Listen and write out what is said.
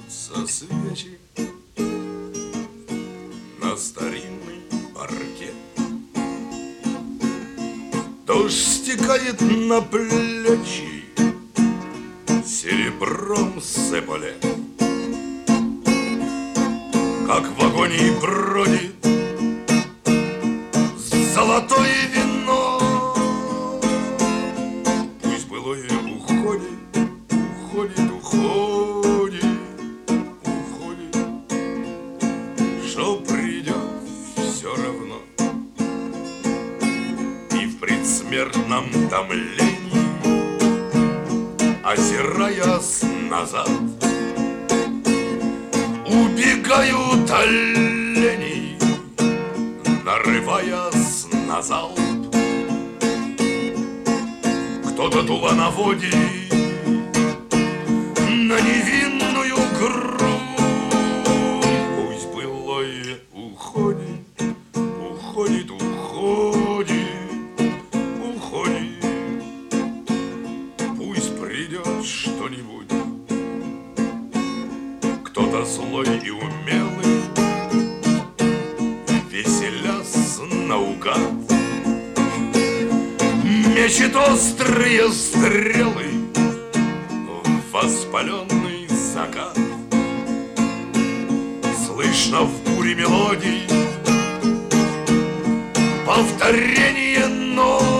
зажигаются свечи на старинный паркет. Дождь стекает на плечи, серебром сыпали, как в агонии бродит золотое вино. Пусть былое уходит, уходит, уходит, уходит, что придет все равно. И в предсмертном томлении, озираясь назад, убегают олени, нарываясь на залп. Кто-то дуло наводит на невинную грудь. Пусть былое уходит, уходит, уходит, уходит. Пусть придет что-нибудь, кто-то злой и умелый, веселясь наугад, мечет острые стрелы в воспаленный закат. Слышно в буре мелодий повторение нот.